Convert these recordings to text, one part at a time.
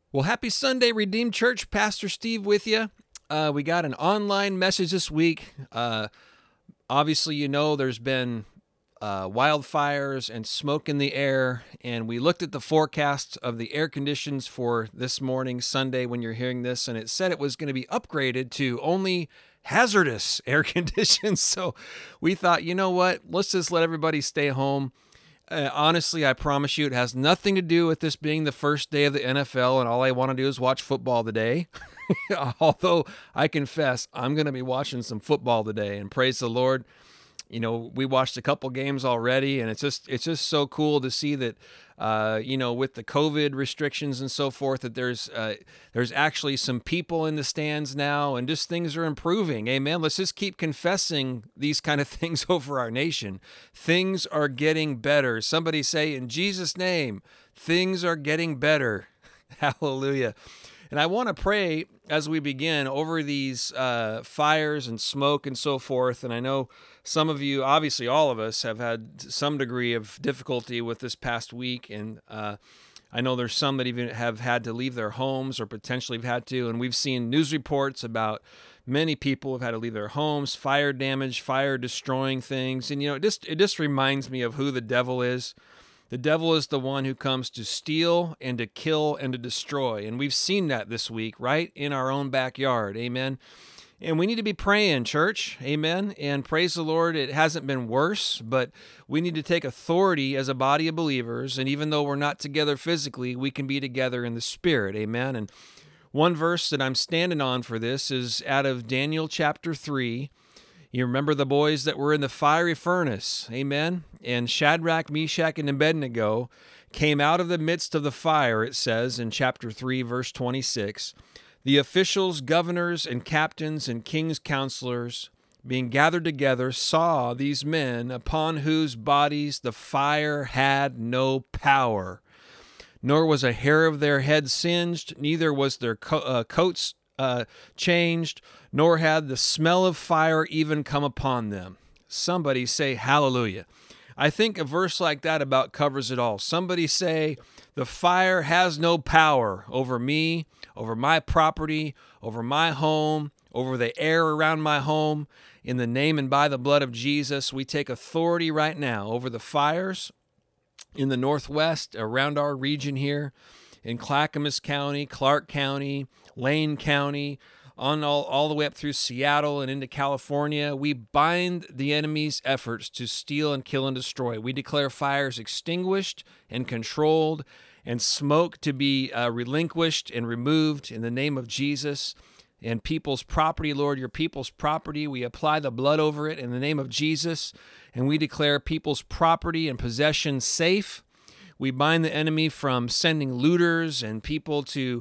Well, happy Sunday, Redeemed Church. Pastor Steve with you. We got an online message this week. Obviously, there's been wildfires and smoke in the air, and we looked at the forecast of the air conditions for this morning, Sunday, when you're hearing this, and it said it was going to be upgraded to only hazardous air conditions. So we thought, you know what? Let's just let everybody stay home. Honestly, I promise you, it has nothing to do with this being the first day of the NFL, and all I want to do is watch football today. Although I confess, I'm going to be watching some football today, and praise the Lord. We watched a couple games already, and it's just so cool to see that, with the COVID restrictions and so forth, that there's actually some people in the stands now, and just things are improving. Amen. Let's just keep confessing these kind of things over our nation. Things are getting better. Somebody say, in Jesus' name, things are getting better. Hallelujah. And I want to pray as we begin over these fires and smoke and so forth. And I know some of you, obviously all of us, have had some degree of difficulty with this past week. And I know there's some that even have had to leave their homes or potentially have had to. And we've seen news reports about many people have had to leave their homes, fire damage, fire destroying things. And, it just reminds me of who the devil is. The devil is the one who comes to steal and to kill and to destroy. And we've seen that this week, right in our own backyard. Amen. And we need to be praying, church. Amen. And praise the Lord, it hasn't been worse, but we need to take authority as a body of believers. And even though we're not together physically, we can be together in the spirit. Amen. And one verse that I'm standing on for this is out of Daniel chapter 3. You remember the boys that were in the fiery furnace, amen? And Shadrach, Meshach, and Abednego came out of the midst of the fire, it says in chapter 3, verse 26. The officials, governors, and captains, and king's counselors, being gathered together, saw these men upon whose bodies the fire had no power, nor was a hair of their head singed, neither was their coats changed, nor had the smell of fire even come upon them. Somebody say hallelujah. I think a verse like that about covers it all. Somebody say, the fire has no power over me, over my property, over my home, over the air around my home. In the name and by the blood of Jesus, we take authority right now over the fires in the Northwest, around our region here, in Clackamas County, Clark County, Lane County, on all the way up through Seattle and into California. We bind the enemy's efforts to steal and kill and destroy. We declare fires extinguished and controlled, and smoke to be relinquished and removed in the name of Jesus. And people's property, Lord, your people's property, we apply the blood over it in the name of Jesus, and we declare people's property and possession safe. We bind the enemy from sending looters and people to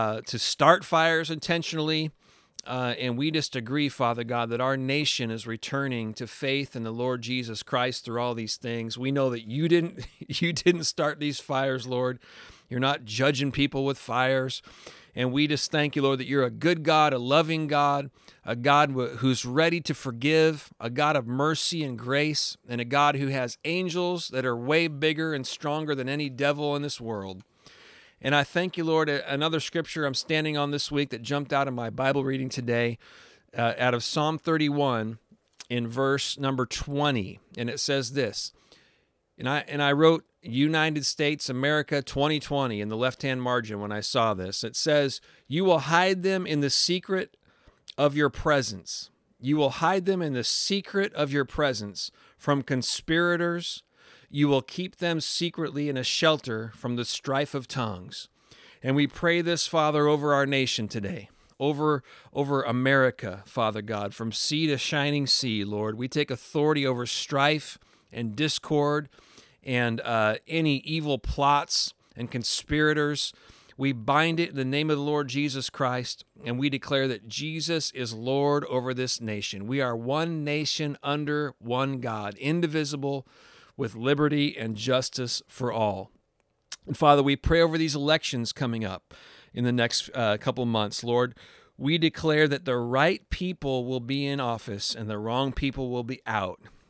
start fires intentionally. And we just agree, Father God, that our nation is returning to faith in the Lord Jesus Christ through all these things. We know that you didn't start these fires, Lord. You're not judging people with fires. And we just thank you, Lord, that you're a good God, a loving God, a God who's ready to forgive, a God of mercy and grace, and a God who has angels that are way bigger and stronger than any devil in this world. And I thank you, Lord. Another scripture I'm standing on this week that jumped out of my Bible reading today, out of Psalm 31 in verse number 20. And it says this, and I wrote United States America 2020 in the left-hand margin when I saw this. It says, you will hide them in the secret of your presence. You will hide them in the secret of your presence from conspirators. You will keep them secretly in a shelter from the strife of tongues. And we pray this, Father, over our nation today, over America, Father God, from sea to shining sea, Lord. We take authority over strife and discord and any evil plots and conspirators. We bind it in the name of the Lord Jesus Christ, and we declare that Jesus is Lord over this nation. We are one nation under one God, indivisible, with liberty and justice for all. And Father, we pray over these elections coming up in the next couple months. Lord, we declare that the right people will be in office and the wrong people will be out.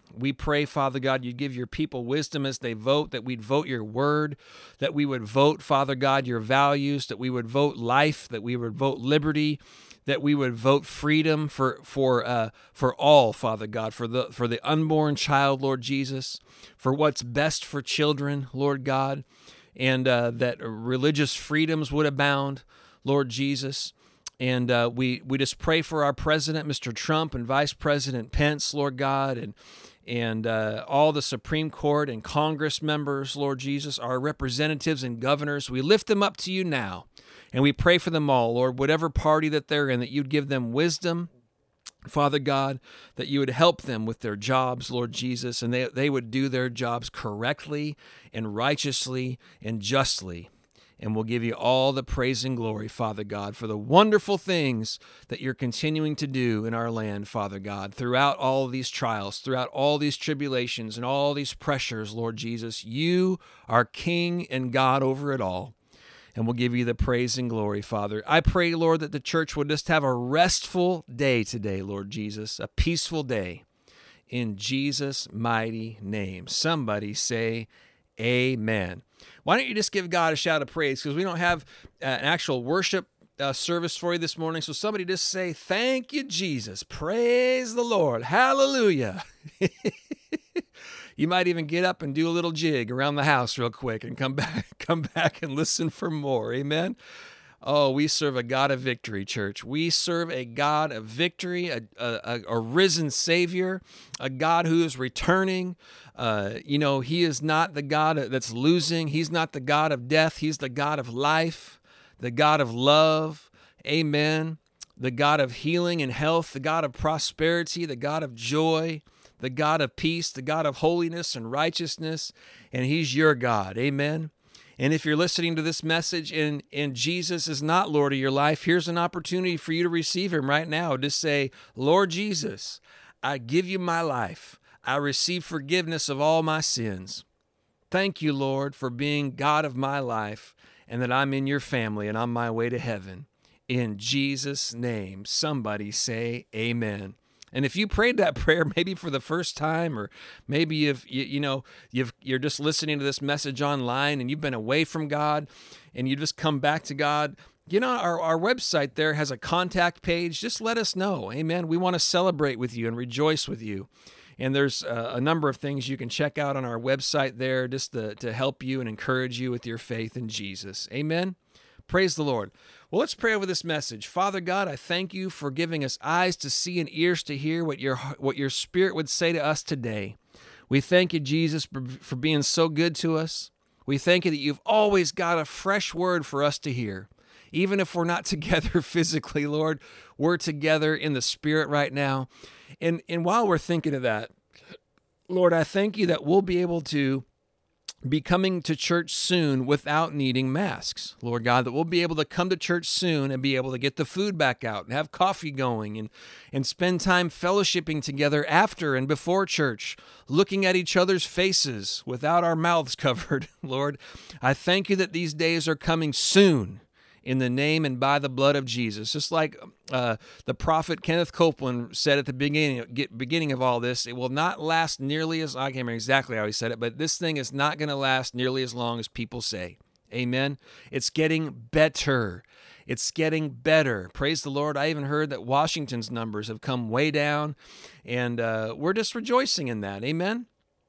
We pray, Father God, you give your people wisdom as they vote, that we'd vote your word, that we would vote, Father God, your values, that we would vote life, that we would vote liberty, that we would vote freedom for all, Father God, for the unborn child, Lord Jesus, for what's best for children, Lord God, and that religious freedoms would abound, Lord Jesus. And we just pray for our president, Mr. Trump, and Vice President Pence, Lord God, and all the Supreme Court and Congress members, Lord Jesus, our representatives and governors. We lift them up to you now, and we pray for them all, Lord, whatever party that they're in, that you'd give them wisdom, Father God, that you would help them with their jobs, Lord Jesus, and they would do their jobs correctly and righteously and justly. And we'll give you all the praise and glory, Father God, for the wonderful things that you're continuing to do in our land, Father God, throughout all of these trials, throughout all these tribulations and all these pressures, Lord Jesus. You are King and God over it all. And we'll give you the praise and glory, Father. I pray, Lord, that the church would just have a restful day today, Lord Jesus, a peaceful day. In Jesus' mighty name. Somebody say, amen. Why don't you just give God a shout of praise? Because we don't have an actual worship service for you this morning. So somebody just say, thank you, Jesus. Praise the Lord. Hallelujah. You might even get up and do a little jig around the house real quick and come back and listen for more. Amen. Oh, we serve a God of victory, church. We serve a God of victory, a risen Savior, a God who is returning. He is not the God that's losing. He's not the God of death. He's the God of life, the God of love. Amen. The God of healing and health, the God of prosperity, the God of joy, the God of peace, the God of holiness and righteousness. And He's your God. Amen. And if you're listening to this message and Jesus is not Lord of your life, here's an opportunity for you to receive Him right now. Just say, Lord Jesus, I give you my life. I receive forgiveness of all my sins. Thank you, Lord, for being God of my life and that I'm in your family and on my way to heaven. In Jesus' name, somebody say amen. And if you prayed that prayer maybe for the first time, or maybe you're just listening to this message online and you've been away from God and you just come back to God, our website there has a contact page. Just let us know. Amen. We want to celebrate with you and rejoice with you. And there's a number of things you can check out on our website there just to help you and encourage you with your faith in Jesus. Amen. Praise the Lord. Well, let's pray over this message. Father God, I thank you for giving us eyes to see and ears to hear what your Spirit would say to us today. We thank you, Jesus, for being so good to us. We thank you that you've always got a fresh word for us to hear. Even if we're not together physically, Lord, we're together in the Spirit right now. And while we're thinking of that, Lord, I thank you that we'll be able to be coming to church soon without needing masks. Lord God, that we'll be able to come to church soon and be able to get the food back out and have coffee going and spend time fellowshipping together after and before church, looking at each other's faces without our mouths covered. Lord, I thank you that these days are coming soon in the name and by the blood of Jesus. Just like the prophet Kenneth Copeland said at the beginning of all this, it will not last nearly as, I can't remember exactly how he said it, but this thing is not going to last nearly as long as people say. Amen. It's getting better. It's getting better. Praise the Lord. I even heard that Washington's numbers have come way down, and we're just rejoicing in that. Amen.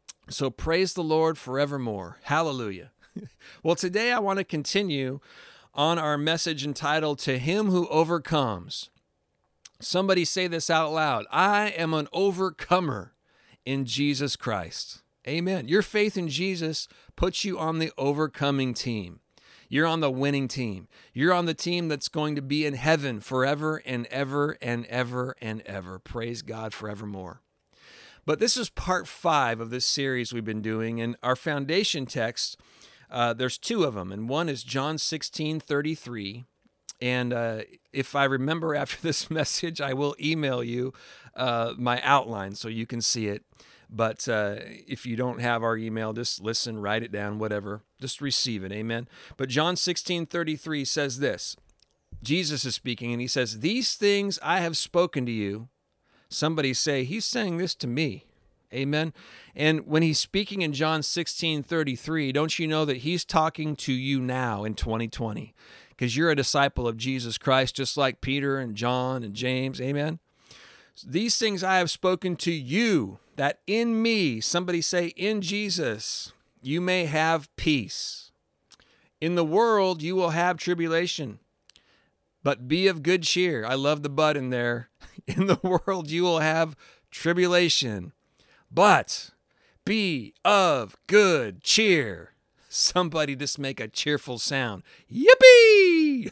So praise the Lord forevermore. Hallelujah. Well, today I want to continue on our message entitled, To Him Who Overcomes. Somebody say this out loud. I am an overcomer in Jesus Christ. Amen. Your faith in Jesus puts you on the overcoming team. You're on the winning team. You're on the team that's going to be in heaven forever and ever and ever and ever. Praise God forevermore. But this is part 5 of this series we've been doing, and our foundation text, there's 2 of them, and one is John 16:33. And if I remember after this message, I will email you my outline so you can see it. But if you don't have our email, just listen, write it down, whatever. Just receive it, amen? But John 16:33 says this. Jesus is speaking, and he says, These things I have spoken to you. Somebody say, he's saying this to me. Amen. And when he's speaking in John 16:33, don't you know that he's talking to you now in 2020? Because you're a disciple of Jesus Christ, just like Peter and John and James. Amen. These things I have spoken to you, that in me, somebody say, in Jesus, you may have peace. In the world, you will have tribulation, but be of good cheer. I love the but in there. In the world, you will have tribulation, but be of good cheer. Somebody just make a cheerful sound. Yippee!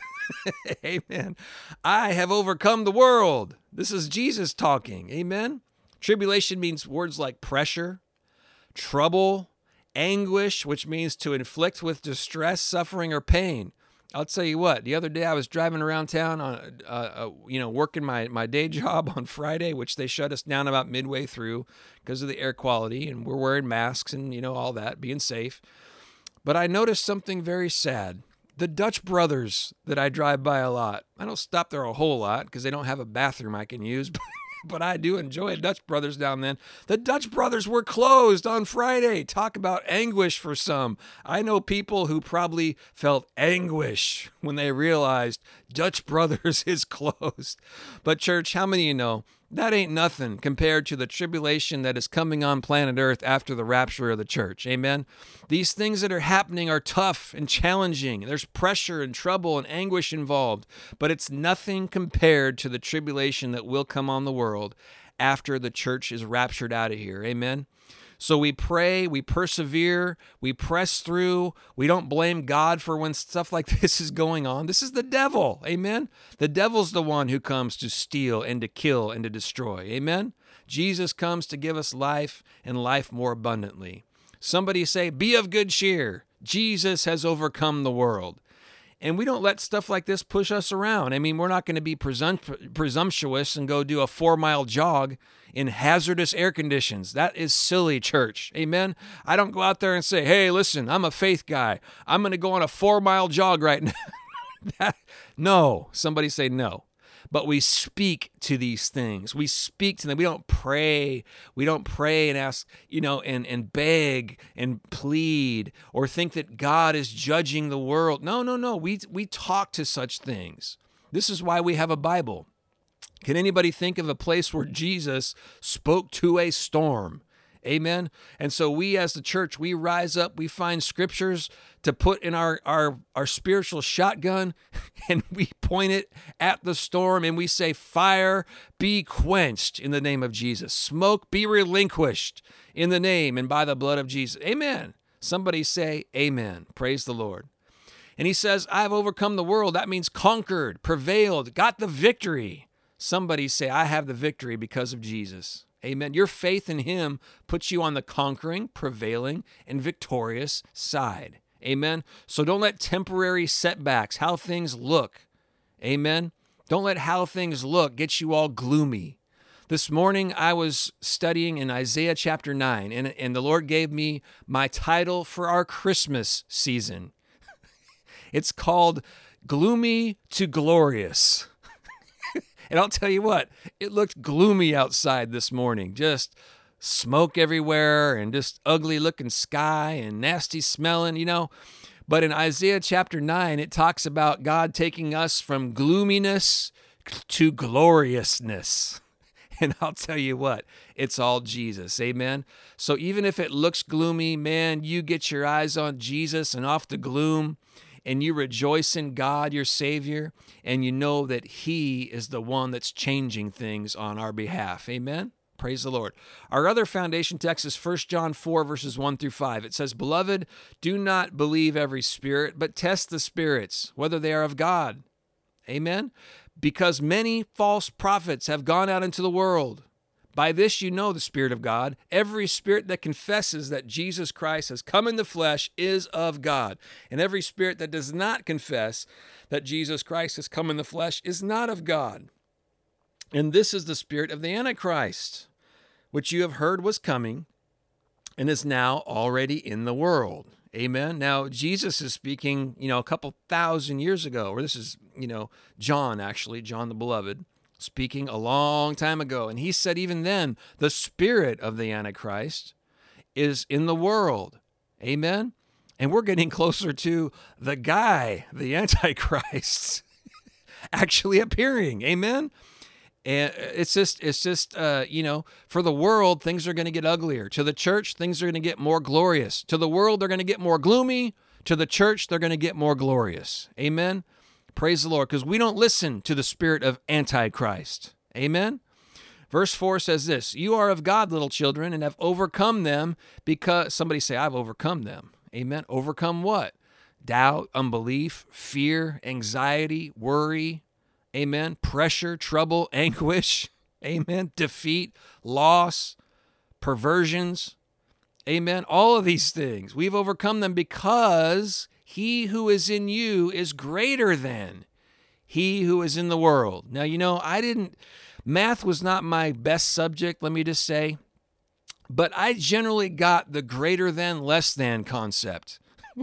Amen. I have overcome the world. This is Jesus talking. Amen. Tribulation means words like pressure, trouble, anguish, which means to inflict with distress, suffering, or pain. I'll tell you what, the other day I was driving around town on, working my day job on Friday, which they shut us down about midway through because of the air quality, and we're wearing masks and, all that, being safe. But I noticed something very sad. The Dutch Brothers that I drive by a lot, I don't stop there a whole lot because they don't have a bathroom I can use, but I do enjoy Dutch Brothers down then. The Dutch Brothers were closed on Friday. Talk about anguish for some. I know people who probably felt anguish when they realized Dutch Brothers is closed. But church, how many of you know that ain't nothing compared to the tribulation that is coming on planet Earth after the rapture of the church? Amen. These things that are happening are tough and challenging. There's pressure and trouble and anguish involved, but it's nothing compared to the tribulation that will come on the world after the church is raptured out of here. Amen. So we pray, we persevere, we press through. We don't blame God for when stuff like this is going on. This is the devil. Amen. The devil's the one who comes to steal and to kill and to destroy. Amen. Jesus comes to give us life and life more abundantly. Somebody say, be of good cheer. Jesus has overcome the world. And we don't let stuff like this push us around. I mean, we're not going to be presumptuous and go do a 4-mile jog in hazardous air conditions. That is silly, church. Amen? I don't go out there and say, hey, listen, I'm a faith guy. I'm going to go on a 4-mile jog right now. No. Somebody say no. But we speak to these things. We speak to them. We don't pray. We don't pray and ask, and beg and plead or think that God is judging the world. No. We talk to such things. This is why we have a Bible. Can anybody think of a place where Jesus spoke to a storm? Amen. And so we as the church, we rise up, we find scriptures to put in our spiritual shotgun, and we point it at the storm, and we say, fire, be quenched in the name of Jesus. Smoke, be relinquished in the name and by the blood of Jesus. Amen. Somebody say amen. Praise the Lord. And he says, I've overcome the world. That means conquered, prevailed, got the victory. Somebody say, I have the victory because of Jesus. Amen. Your faith in him puts you on the conquering, prevailing, and victorious side. Amen. So don't let temporary setbacks, how things look. Amen. Don't let how things look get you all gloomy. This morning I was studying in Isaiah chapter 9, and the Lord gave me my title for our Christmas season. It's called Gloomy to Glorious. And I'll tell you what, it looked gloomy outside this morning. Just smoke everywhere and just ugly looking sky and nasty smelling, But in Isaiah chapter 9, it talks about God taking us from gloominess to gloriousness. And I'll tell you what, it's all Jesus. Amen. So even if it looks gloomy, man, you get your eyes on Jesus and off the gloom, and you rejoice in God, your Savior, and you know that he is the one that's changing things on our behalf. Amen? Praise the Lord. Our other foundation text is 1 John 4, verses 1 through 5. It says, Beloved, do not believe every spirit, but test the spirits, whether they are of God. Amen? Because many false prophets have gone out into the world. By this you know the Spirit of God. Every spirit that confesses that Jesus Christ has come in the flesh is of God. And every spirit that does not confess that Jesus Christ has come in the flesh is not of God. And this is the spirit of the Antichrist, which you have heard was coming and is now already in the world. Amen. Now, Jesus is speaking, a couple thousand years ago, or this is, John, actually, John the Beloved. speaking a long time ago. And he said even then, the spirit of the Antichrist is in the world. Amen? And we're getting closer to the guy, the Antichrist, actually appearing. Amen? And it's just, for the world, things are going to get uglier. To the church, things are going to get more glorious. To the world, they're going to get more gloomy. To the church, they're going to get more glorious. Amen? Praise the Lord, because we don't listen to the spirit of Antichrist. Amen? Verse 4 says this, you are of God, little children, and have overcome them because, somebody say, I've overcome them. Amen? Overcome what? Doubt, unbelief, fear, anxiety, worry. Amen? Pressure, trouble, anguish. Amen? Defeat, loss, perversions. Amen? All of these things. We've overcome them because he who is in you is greater than he who is in the world. Now, math was not my best subject, let me just say, but I generally got the greater than, less than concept.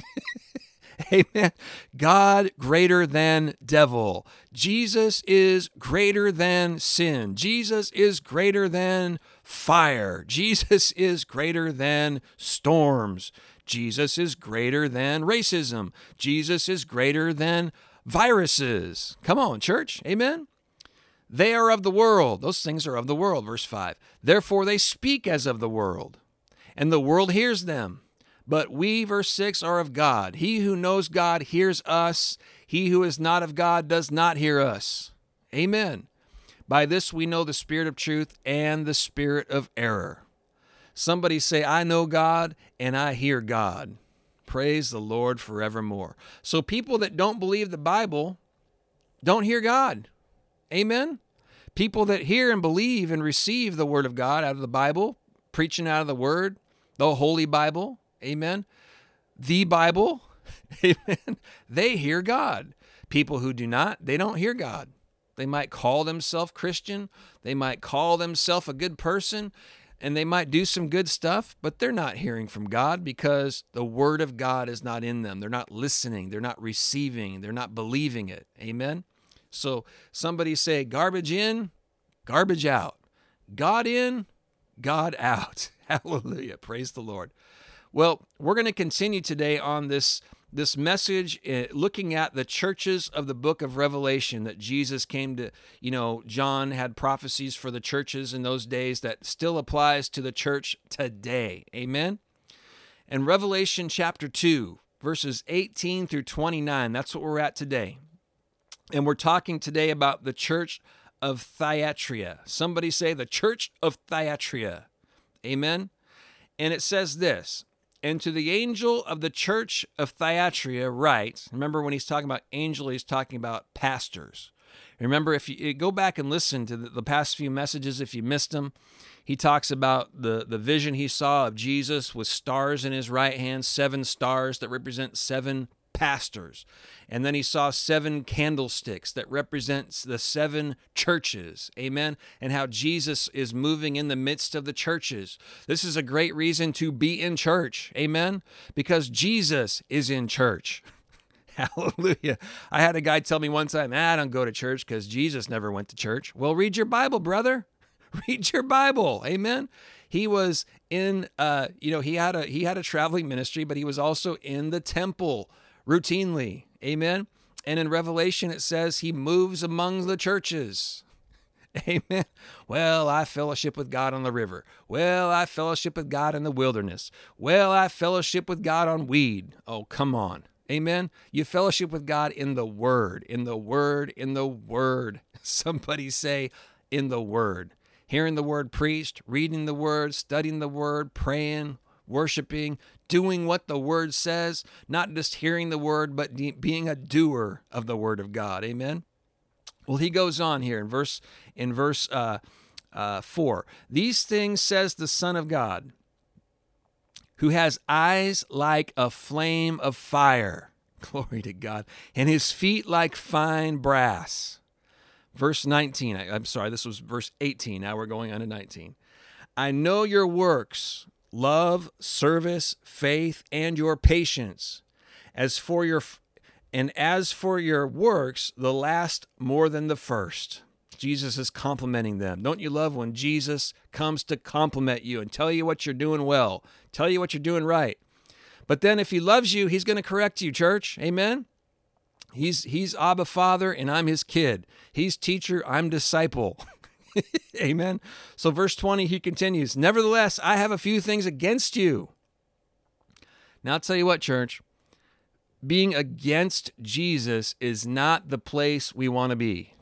Amen. God greater than devil. Jesus is greater than sin. Jesus is greater than fire. Jesus is greater than storms. Jesus is greater than racism. Jesus is greater than viruses. Come on, church. Amen. They are of the world. Those things are of the world. Verse 5. Therefore they speak as of the world, and the world hears them. But we, verse 6, are of God. He who knows God hears us. He who is not of God does not hear us. Amen. By this we know the spirit of truth and the spirit of error. Somebody say, I know God and I hear God. Praise the Lord forevermore. So people that don't believe the Bible don't hear God. Amen. People that hear and believe and receive the word of God out of the Bible, preaching out of the word, the Holy Bible, amen, the Bible, amen, they hear God. People who do not, they don't hear God. They might call themselves Christian. They might call themselves a good person, and they might do some good stuff, but they're not hearing from God because the word of God is not in them. They're not listening. They're not receiving. They're not believing it. Amen. So somebody say, garbage in, garbage out. God in, God out. Hallelujah. Praise the Lord. Well, we're going to continue today on this message, looking at the churches of the book of Revelation that Jesus came to. John had prophecies for the churches in those days that still applies to the church today. Amen. And Revelation chapter 2, verses 18 through 29, that's what we're at today. And we're talking today about the church of Thyatira. Somebody say the church of Thyatira. Amen. And it says this, and to the angel of the church of Thyatira write, remember when he's talking about angel, he's talking about pastors. Remember, if you go back and listen to the past few messages, if you missed them, he talks about the vision he saw of Jesus with stars in his right hand, 7 stars that represent 7 pastors. And then he saw 7 candlesticks that represents the 7 churches. Amen. And how Jesus is moving in the midst of the churches. This is a great reason to be in church. Amen. Because Jesus is in church. Hallelujah. I had a guy tell me one time, I don't go to church because Jesus never went to church. Well, read your Bible, brother. Read your Bible. Amen. He was in, he had a traveling ministry, but he was also in the temple routinely. Amen. And in Revelation, it says he moves among the churches. Amen. Well, I fellowship with God on the river. Well, I fellowship with God in the wilderness. Well, I fellowship with God on weed. Oh, come on. Amen. You fellowship with God in the word, in the word, in the word. Somebody say in the word. Hearing the word preached, reading the word, studying the word, praying, worshiping, doing what the word says, not just hearing the word, but being a doer of the word of God. Amen. Well, he goes on here in verse 4. These things says the Son of God, who has eyes like a flame of fire. Glory to God. And his feet like fine brass. Verse 19. I'm sorry, this was verse 18. Now we're going on to 19. I know your works, love, service, faith, and your patience. As for your works, the last more than the first. Jesus is complimenting them. Don't you love when Jesus comes to compliment you and tell you what you're doing well, tell you what you're doing right? But then if he loves you, he's going to correct you, church. Amen? He's Abba Father, and I'm his kid. He's teacher, I'm disciple. Amen? So verse 20, he continues, nevertheless, I have a few things against you. Now, I'll tell you what, church. Being against Jesus is not the place we want to be.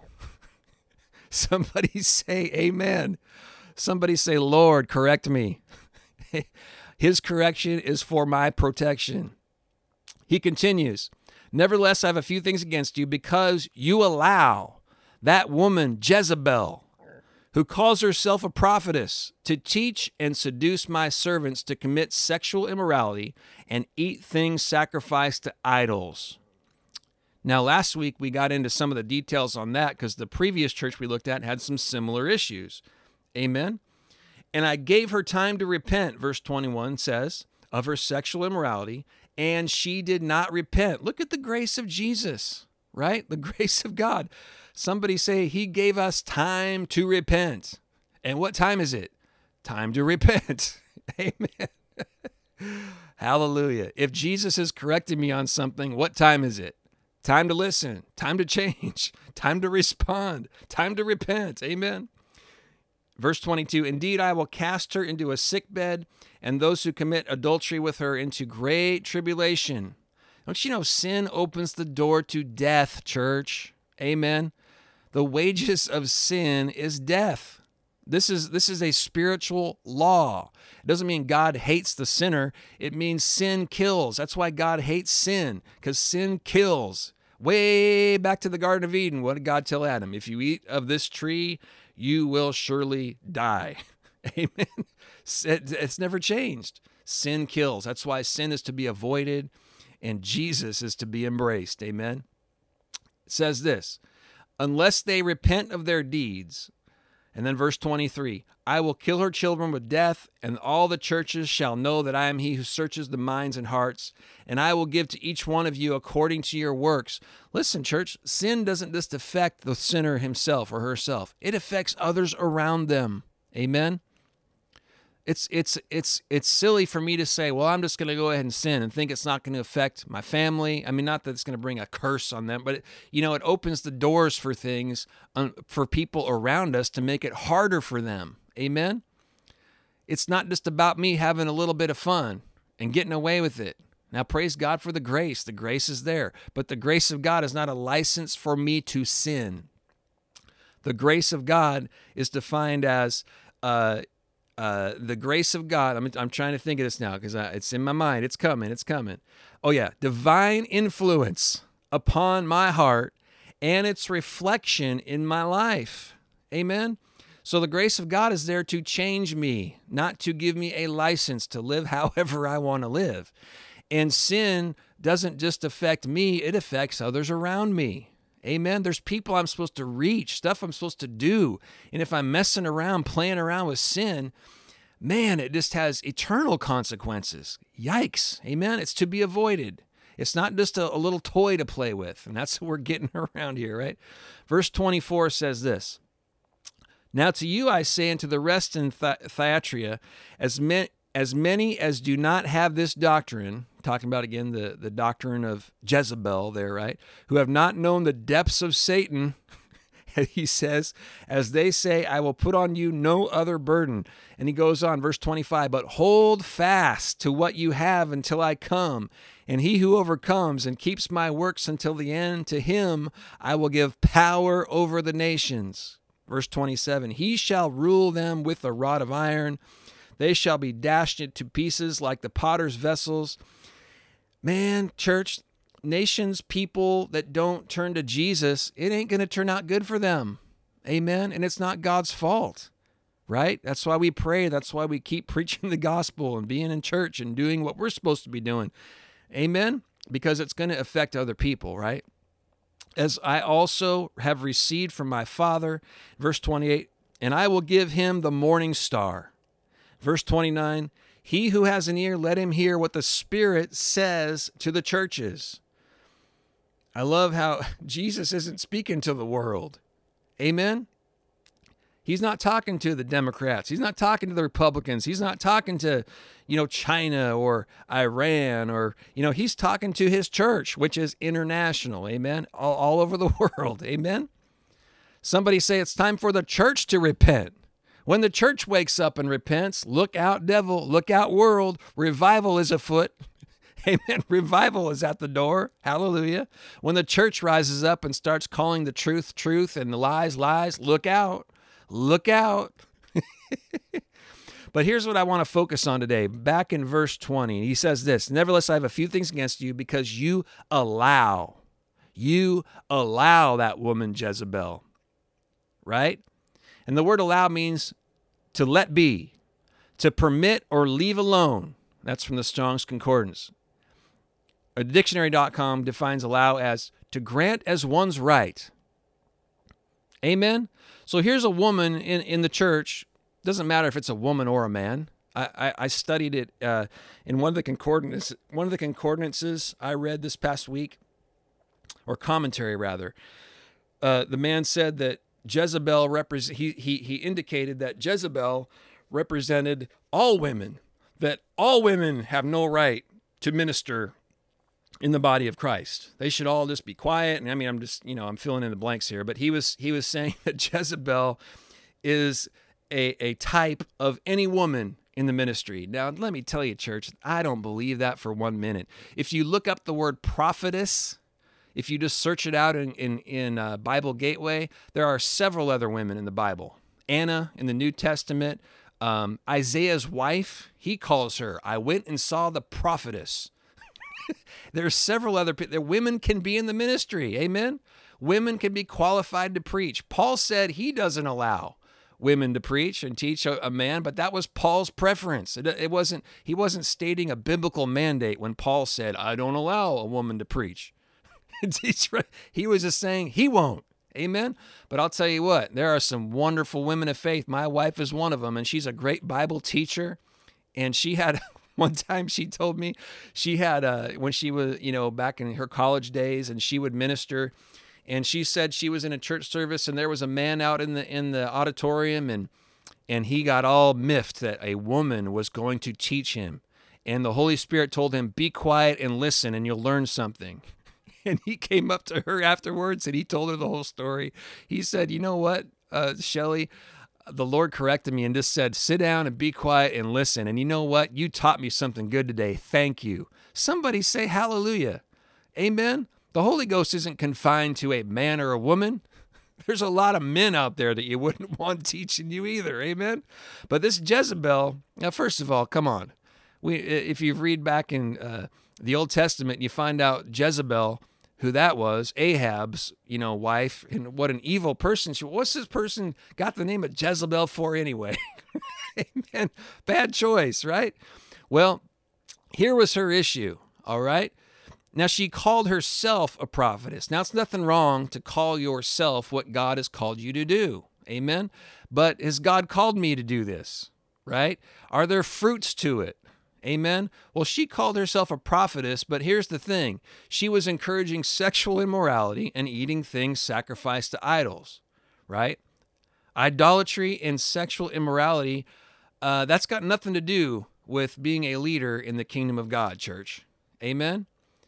Somebody say amen. Somebody say, Lord, correct me. His correction is for my protection. He continues, nevertheless, I have a few things against you because you allow that woman Jezebel, who calls herself a prophetess, to teach and seduce my servants to commit sexual immorality and eat things sacrificed to idols. Now, last week we got into some of the details on that because the previous church we looked at had some similar issues. Amen? And I gave her time to repent, verse 21 says, of her sexual immorality, and she did not repent. Look at the grace of Jesus, right? The grace of God. Somebody say, he gave us time to repent. And what time is it? Time to repent. Amen. Hallelujah. If Jesus is correcting me on something, what time is it? Time to listen, time to change, time to respond, time to repent. Amen. Verse 22, indeed, I will cast her into a sickbed, and those who commit adultery with her into great tribulation. Don't you know sin opens the door to death, church? Amen. The wages of sin is death. This is a spiritual law. It doesn't mean God hates the sinner. It means sin kills. That's why God hates sin, because sin kills. Way back to the Garden of Eden, what did God tell Adam? If you eat of this tree, you will surely die. Amen. It's never changed. Sin kills. That's why sin is to be avoided and Jesus is to be embraced. Amen. It says this, unless they repent of their deeds. And then verse 23, I will kill her children with death, and all the churches shall know that I am he who searches the minds and hearts, and I will give to each one of you according to your works. Listen, church, sin doesn't just affect the sinner himself or herself. It affects others around them. Amen? It's silly for me to say, well, I'm just going to go ahead and sin and think it's not going to affect my family. I mean, not that it's going to bring a curse on them, but it opens the doors for things for people around us to make it harder for them. Amen? It's not just about me having a little bit of fun and getting away with it. Now, praise God for the grace. The grace is there, but the grace of God is not a license for me to sin. The grace of God is defined as the grace of God. I'm trying to think of this now because it's in my mind. It's coming. Oh yeah. Divine influence upon my heart and its reflection in my life. Amen. So the grace of God is there to change me, not to give me a license to live however I want to live. And sin doesn't just affect me, it affects others around me. Amen. There's people I'm supposed to reach, stuff I'm supposed to do. And if I'm messing around, playing around with sin, man, it just has eternal consequences. Yikes. Amen. It's to be avoided. It's not just a little toy to play with. And that's what we're getting around here, right? Verse 24 says this. Now to you I say, and to the rest in Thyatira, as many as do not have this doctrine, talking about, again, the doctrine of Jezebel there, right? Who have not known the depths of Satan, he says, as they say, I will put on you no other burden. And he goes on, verse 25, but hold fast to what you have until I come. And he who overcomes and keeps my works until the end, to him I will give power over the nations. Verse 27, he shall rule them with a rod of iron. They shall be dashed into pieces like the potter's vessels. Man, church, nations, people that don't turn to Jesus, it ain't going to turn out good for them. Amen. And it's not God's fault, right? That's why we pray. That's why we keep preaching the gospel and being in church and doing what we're supposed to be doing. Amen. Because it's going to affect other people, right? As I also have received from my Father, verse 28, and I will give him the morning star. Verse 29, he who has an ear, let him hear what the Spirit says to the churches. I love how Jesus isn't speaking to the world. Amen? He's not talking to the Democrats. He's not talking to the Republicans. He's not talking to, China or Iran or, he's talking to his church, which is international. Amen. All over the world. Amen. Somebody say it's time for the church to repent. When the church wakes up and repents, look out, devil, look out, world. Revival is afoot. Amen. Revival is at the door. Hallelujah. When the church rises up and starts calling the truth, truth, and the lies, lies, look out. Look out. But here's what I want to focus on today. Back in verse 20, he says this, nevertheless, I have a few things against you because you allow that woman Jezebel, right? And the word allow means to let be, to permit or leave alone. That's from the Strong's Concordance. Dictionary.com defines allow as to grant as one's right. Amen? So here's a woman in the church. Doesn't matter if it's a woman or a man. I studied it in one of the concordances I read this past week, or commentary rather. The man said that Jezebel he indicated that Jezebel represented all women, that all women have no right to minister in the body of Christ. They should all just be quiet. And I mean, I'm just, I'm filling in the blanks here, but he was saying that Jezebel is a type of any woman in the ministry. Now, let me tell you, church, I don't believe that for 1 minute. If you look up the word prophetess, if you just search it out in Bible Gateway, there are several other women in the Bible. Anna in the New Testament, Isaiah's wife, he calls her, I went and saw the prophetess. There's several other people. Women can be in the ministry. Amen. Women can be qualified to preach. Paul said he doesn't allow women to preach and teach a man, but that was Paul's preference. He wasn't stating a biblical mandate when Paul said, I don't allow a woman to preach. He was just saying he won't. Amen. But I'll tell you what, there are some wonderful women of faith. My wife is one of them, and she's a great Bible teacher. And she had, one time she told me, she had, when she was, back in her college days, and she would minister, and she said she was in a church service, and there was a man out in the auditorium, and he got all miffed that a woman was going to teach him. And the Holy Spirit told him, be quiet and listen, and you'll learn something. And he came up to her afterwards, and he told her the whole story. He said, you know what, Shelley, the Lord corrected me and just said, sit down and be quiet and listen. And you know what? You taught me something good today. Thank you. Somebody say hallelujah. Amen. The Holy Ghost isn't confined to a man or a woman. There's a lot of men out there that you wouldn't want teaching you either. Amen. But this Jezebel, now, first of all, come on. If you read back in the Old Testament, you find out Jezebel, who that was, Ahab's, wife, and what an evil person she was. What's this person got the name of Jezebel for anyway? Amen. Bad choice, right? Well, here was her issue, all right? Now, she called herself a prophetess. Now, it's nothing wrong to call yourself what God has called you to do. Amen? But has God called me to do this, right? Are there fruits to it? Amen? Well, she called herself a prophetess, but here's the thing. She was encouraging sexual immorality and eating things sacrificed to idols, right? Idolatry and sexual immorality, that's got nothing to do with being a leader in the kingdom of God, church. Amen?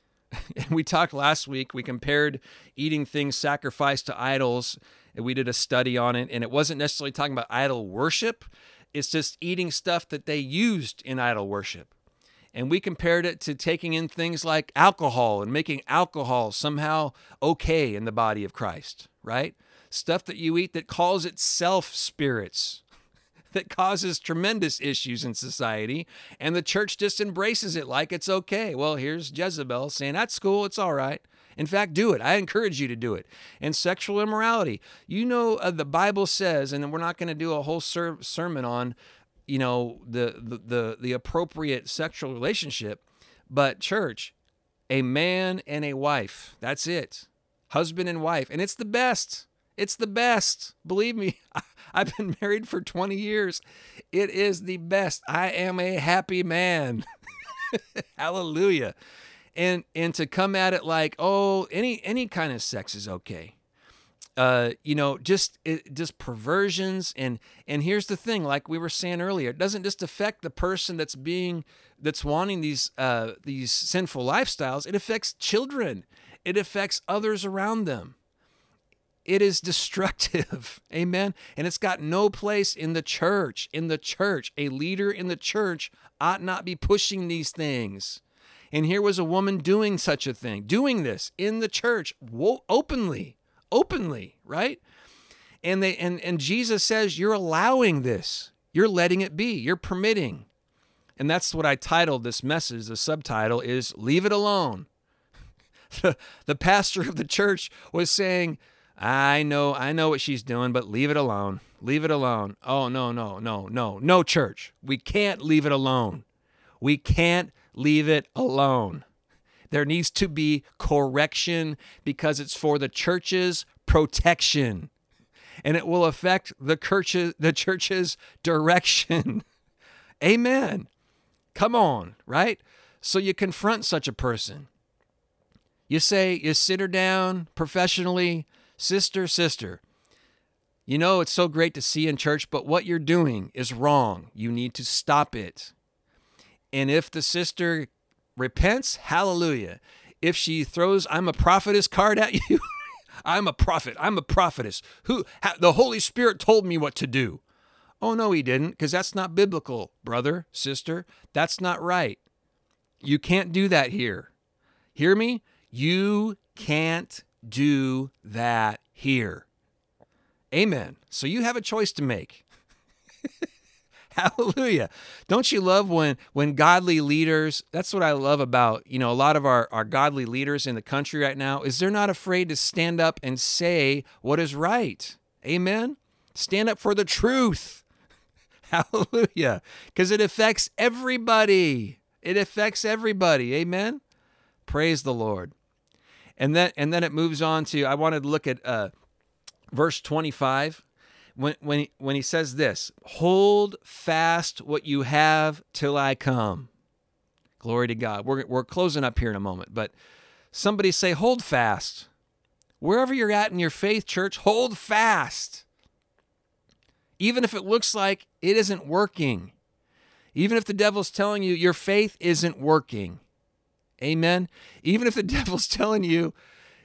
And we talked last week, we compared eating things sacrificed to idols, and we did a study on it, and it wasn't necessarily talking about idol worship. It's just eating stuff that they used in idol worship. And we compared it to taking in things like alcohol and making alcohol somehow okay in the body of Christ, right? Stuff that you eat that calls itself spirits, that causes tremendous issues in society, and the church just embraces it like it's okay. Well, here's Jezebel saying, that's cool, it's all right. In fact, do it. I encourage you to do it. And sexual immorality. The Bible says, and we're not going to do a whole sermon on, the appropriate sexual relationship, but church, a man and a wife. That's it. Husband and wife. And it's the best. It's the best. Believe me, I've been married for 20 years. It is the best. I am a happy man. Hallelujah. And to come at it like, oh, any kind of sex is okay. just perversions. And here's the thing, like we were saying earlier, it doesn't just affect the person that's wanting these sinful lifestyles. It affects children. It affects others around them. It is destructive. Amen. And it's got no place in the church. A leader in the church ought not be pushing these things. And here was a woman doing such a thing, doing this in the church openly, right? And Jesus says, you're allowing this. You're letting it be. You're permitting. And that's what I titled this message. The subtitle is Leave It Alone. The pastor of the church was saying, I know what she's doing, but leave it alone. Leave it alone. Oh, no, church. We can't leave it alone. We can't leave it alone. There needs to be correction because it's for the church's protection, and it will affect the church's direction. Amen. Come on, right? So you confront such a person. You sit her down professionally. Sister, you know, it's so great to see you in church, but what you're doing is wrong. You need to stop it. And if the sister repents, hallelujah. If she throws, I'm a prophetess card at you, I'm a prophet, I'm a prophetess. The Holy Spirit told me what to do. Oh, no, he didn't, because that's not biblical, brother, sister. That's not right. You can't do that here. Hear me? You can't do that here. Amen. So you have a choice to make. Hallelujah. Don't you love when godly leaders, that's what I love about, a lot of our godly leaders in the country right now, is they're not afraid to stand up and say what is right. Amen. Stand up for the truth. Hallelujah. Because it affects everybody. It affects everybody. Amen. Praise the Lord. And then it moves on to, I wanted to look at verse 25 when he says this, hold fast what you have till I come. Glory to God. We're closing up here in a moment, but somebody say, hold fast. Wherever you're at in your faith, church, hold fast. Even if it looks like it isn't working. Even if the devil's telling you your faith isn't working. Amen. Even if the devil's telling you,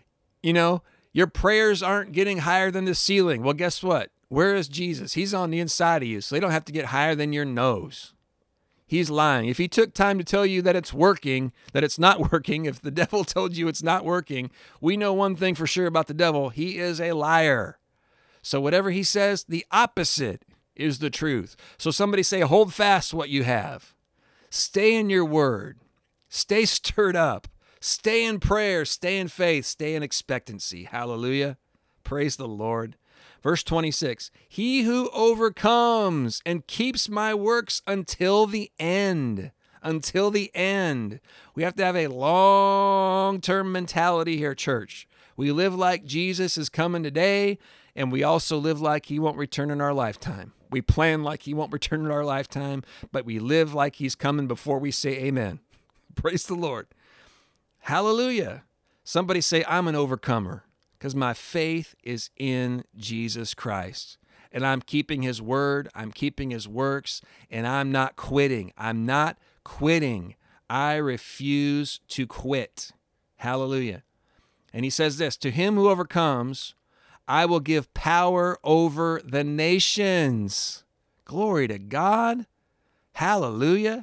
your prayers aren't getting higher than the ceiling. Well, guess what? Where is Jesus? He's on the inside of you, so they don't have to get higher than your nose. He's lying. If he took time to tell you that it's working, that it's not working, if the devil told you it's not working, we know one thing for sure about the devil. He is a liar. So whatever he says, the opposite is the truth. So somebody say, hold fast what you have. Stay in your word. Stay stirred up. Stay in prayer. Stay in faith. Stay in expectancy. Hallelujah. Praise the Lord. Verse 26, he who overcomes and keeps my works until the end. Until the end. We have to have a long-term mentality here, church. We live like Jesus is coming today, and we also live like he won't return in our lifetime. We plan like he won't return in our lifetime, but we live like he's coming before we say amen. Praise the Lord. Hallelujah. Somebody say, I'm an overcomer because my faith is in Jesus Christ. And I'm keeping his word. I'm keeping his works. And I'm not quitting. I'm not quitting. I refuse to quit. Hallelujah. And he says this, to him who overcomes, I will give power over the nations. Glory to God. Hallelujah.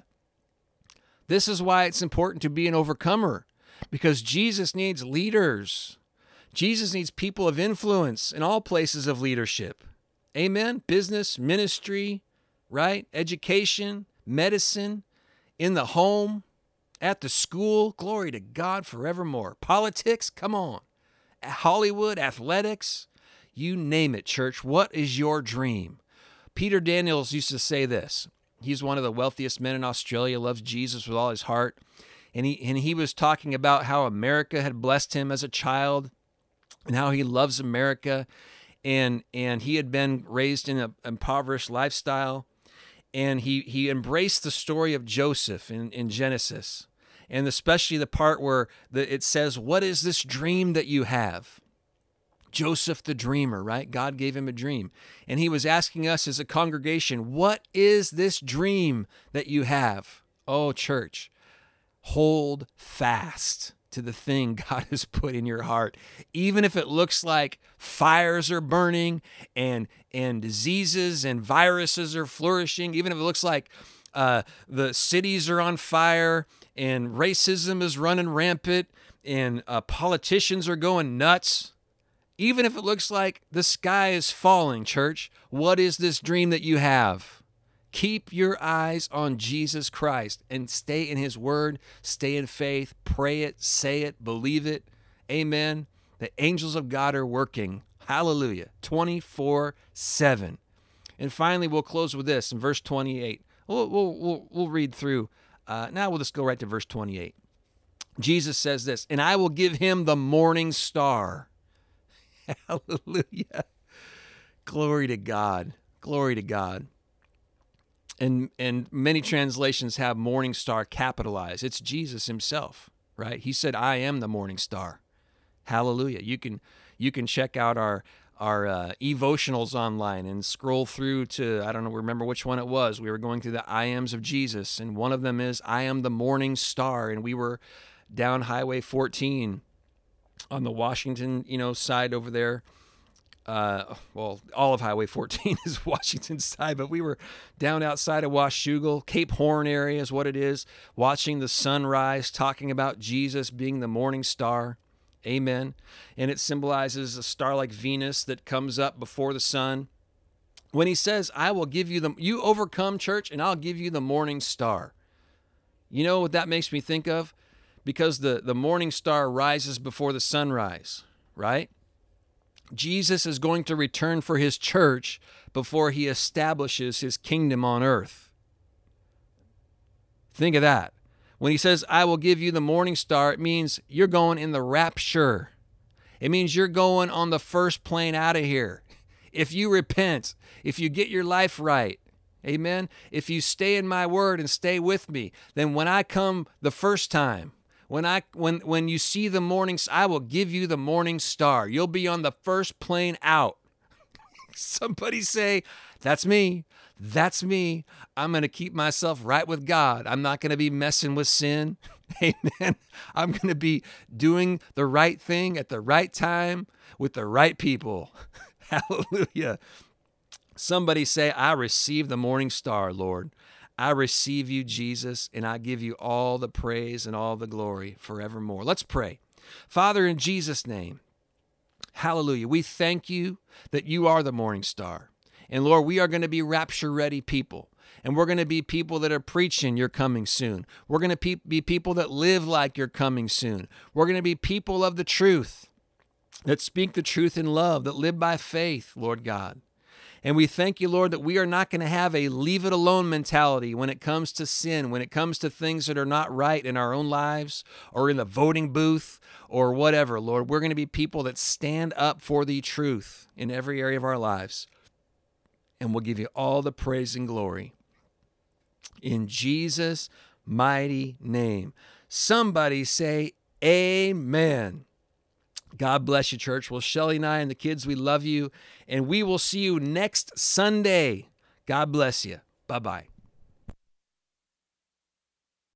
This is why it's important to be an overcomer, because Jesus needs leaders. Jesus needs people of influence in all places of leadership. Amen. Business, ministry, right? Education, medicine, in the home, at the school. Glory to God forevermore. Politics, come on. Hollywood, athletics, you name it, church. What is your dream? Peter Daniels used to say this. He's one of the wealthiest men in Australia, loves Jesus with all his heart. And he was talking about how America had blessed him as a child and how he loves America. And he had been raised in an impoverished lifestyle. And he embraced the story of Joseph in Genesis. And especially the part where it says, what is this dream that you have? Joseph the dreamer, right? God gave him a dream. And he was asking us as a congregation, what is this dream that you have? Oh, church, hold fast to the thing God has put in your heart. Even if it looks like fires are burning and diseases and viruses are flourishing, even if it looks like the cities are on fire and racism is running rampant and politicians are going nuts, even if it looks like the sky is falling, church, what is this dream that you have? Keep your eyes on Jesus Christ and stay in his word, stay in faith, pray it, say it, believe it. Amen. The angels of God are working. Hallelujah. 24/7. And finally, we'll close with this in verse 28. We'll read through. Now we'll just go right to verse 28. Jesus says this, and I will give him the morning star. Hallelujah. Glory to God. Glory to God. And many translations have morning star capitalized. It's Jesus himself, right? He said, I am the morning star. Hallelujah. You can check out our evotionals online and scroll through to, I don't remember which one it was. We were going through the I ams of Jesus, and one of them is I am the morning star. And we were down Highway 14 on the Washington, side over there. Well, all of Highway 14 is Washington side, but we were down outside of Washougal, Cape Horn area is what it is, watching the sunrise, talking about Jesus being the morning star. Amen. And it symbolizes a star like Venus that comes up before the sun. When he says, I will give you you overcome, church, and I'll give you the morning star. You know what that makes me think of? Because the morning star rises before the sunrise, right? Jesus is going to return for his church before he establishes his kingdom on earth. Think of that. When he says, I will give you the morning star, it means you're going in the rapture. It means you're going on the first plane out of here. If you repent, if you get your life right, amen, if you stay in my word and stay with me, then when I come the first time, when you see the morning, I will give you the morning star. You'll be on the first plane out. Somebody say, that's me. That's me. I'm going to keep myself right with God. I'm not going to be messing with sin. Amen. I'm going to be doing the right thing at the right time with the right people. Hallelujah. Somebody say, I receive the morning star, Lord. I receive you, Jesus, and I give you all the praise and all the glory forevermore. Let's pray. Father, in Jesus' name, hallelujah. We thank you that you are the morning star. And Lord, we are going to be rapture-ready people. And we're going to be people that are preaching you're coming soon. We're going to be people that live like you're coming soon. We're going to be people of the truth, that speak the truth in love, that live by faith, Lord God. And we thank you, Lord, that we are not going to have a leave-it-alone mentality when it comes to sin, when it comes to things that are not right in our own lives or in the voting booth or whatever, Lord. We're going to be people that stand up for the truth in every area of our lives. And we'll give you all the praise and glory. In Jesus' mighty name. Somebody say amen. God bless you, church. Well, Shelly and I and the kids, we love you. And we will see you next Sunday. God bless you. Bye-bye.